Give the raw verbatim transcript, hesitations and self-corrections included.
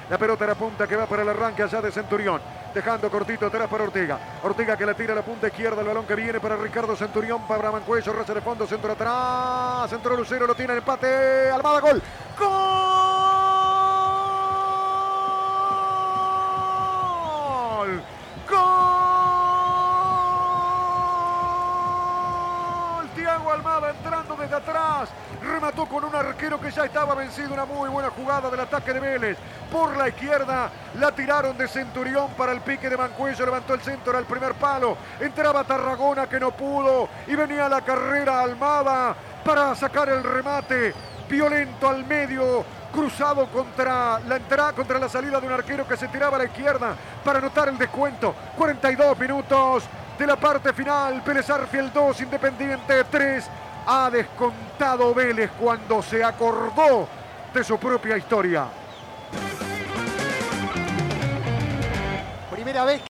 La pelota en la punta que va para el arranque allá de Centurión. Dejando cortito atrás para Ortega. Ortega que la tira a la punta izquierda. El balón que viene para Ricardo Centurión. Para Mancuello. Raza de fondo. Centro atrás. Centro Lucero. Lo tiene el empate. Almada. Gol. ¡Gol! ¡Gol! Thiago Almada entrando desde atrás. Remató con un arquero que ya estaba vencido. Una muy buena jugada del ataque de Vélez. Por la izquierda la tiraron de Centurión para el pique de Mancuello. Levantó el centro al primer palo. Entraba Tarragona que no pudo. Y venía la carrera Almada para sacar el remate. Violento al medio. Cruzado contra la entrada, contra la salida de un arquero que se tiraba a la izquierda para anotar el descuento. cuarenta y dos minutos de la parte final. Vélez Arfield dos, Independiente tres. Ha descontado Vélez cuando se acordó de su propia historia. Primera vez